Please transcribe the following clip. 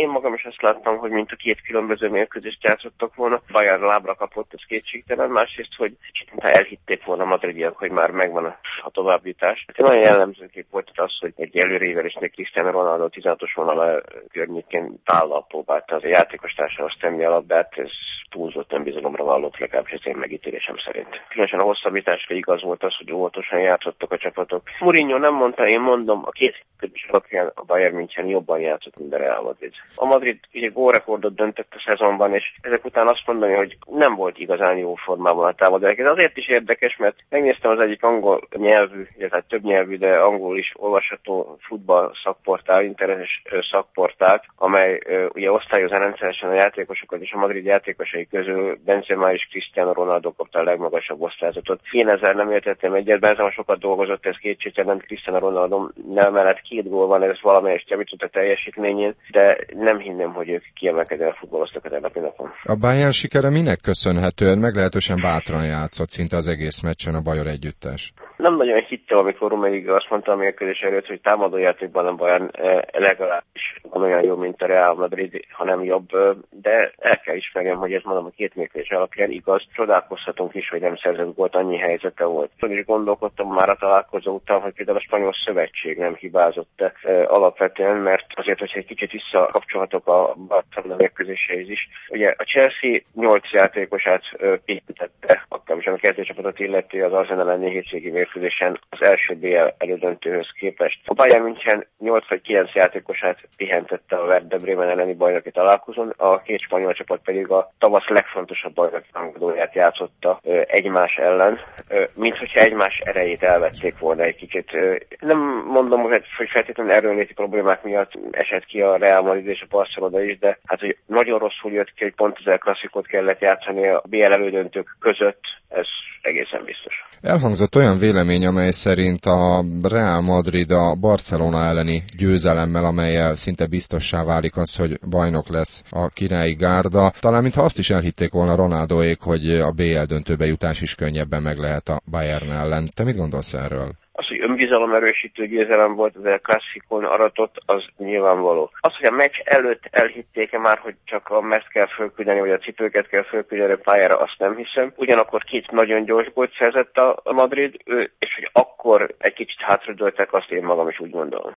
én magam is azt láttam, hogy mint a két különböző mérkőzést játszottak volna. Bayern lábra kapott, ez kétségtelen. Másrészt, hogy mintha elhitték volna a madridiak, hogy már megvan a továbbjutás. Hát nagyon jellemző kép volt az, hogy egy előrével is még Cristiano Ronaldo 16-os vonal környékén tállal próbálta az a játékos társához tenni a labdát. Ez túlzott önbizalomra vallott, legalábbis az én megítélésem szerint. Különösen a hosszabbításra igaz volt az, hogy óvatosan játszottak a csapatok. Mourinho nem mondta, én mondom, a két alapján a Bayern München jobban játszott, mint a Real Madrid. A Madrid ugye gólrekordot döntött a szezonban, és ezek után azt mondani, hogy nem volt igazán jó formában a támadók. Ez azért is érdekes, mert megnéztem az egyik angol nyelvű, illetve több nyelvű, de angol is olvasható futball szakportál, internetes szakportált, amely ugye osztályozza rendszeresen a játékosokat, és a Madrid játékosai közül Benzema és Cristiano Ronaldo kapta a legmagasabb osztályzatot. Én ezzel nem értettem egyet, Benzema sokat dolgozott, ez kétségtelen, Cristiano Ronaldo nem mellett 2 gól van, ez valamelyest javított a teljesítményén, de nem hinném, hogy ők kiemelkedően futballoztak az elnapi napon. A Bayern sikere minek köszönhetően meglehetősen bátran játszott szinte az egész meccsen a Bajor együttes? Nem nagyon hittem, amikor Rummenigge azt mondta a mérkőzés előtt, hogy támadójátékban a Bayern legalábbis olyan jó, mint a Real Madrid, hanem jobb, de el kell ismerjem, hogy ez mondom a két mérkőzés alapján igaz. Csodálkozhatunk is, hogy nem szerzett gólt, annyi helyzete volt. Én is gondolkodtam már a találkozó után, hogy például a Spanyol Szövetség nem hibázott alapvetően, mert azért, hogyha egy kicsit visszakapcsolhatok a Barcelona mérkőzéséhez is. Ugye a Chelsea 8 játékosát pihentette, akkor is a kezdőcsapatot illeti az Arsenal elleni hétvégi mérkőzésen az első BL elődöntőhöz képest. A Bayern München 8 vagy 9 játékosát pihentette a Werder Bremen elleni bajnoki találkozón, a két spanyol csapat pedig a tavasz legfontosabb bajnoki rangadóját játszotta egymás ellen, mint hogyha egymás erejét elvették volna egy kicsit. Nem mondom, hogy feltétlenül erőnléti problémák miatt esett ki a Real Madrid és a Barcelona is, de hát, hogy nagyon rosszul jött ki, hogy pont az El Clasicót kellett játszani a BL elődöntők között, ez egészen biztos. Elhangzott olyan vélemény, amely szerint a Real Madrid a Barcelona elleni győzelemmel, amellyel szinte biztossá válik az, hogy bajnok lesz a királyi gárda. Talán mintha azt is elhitték volna Ronaldóék, hogy a BL döntőbe jutás is könnyebben meg lehet a Bayern ellen. Te mit gondolsz erről? Az, hogy önbizalom erősítő győzelem volt az El Clasicón aratott, az nyilvánvaló. Az, hogy a meccs előtt elhitték-e már, hogy csak a meszt kell fölküldeni, vagy a cipőket kell fölküldeni a pályára, azt nem hiszem. Ugyanakkor két nagyon gyors gólt szerzett a Madrid, és hogy akkor egy kicsit hátradőltek, azt én magam is úgy gondolom.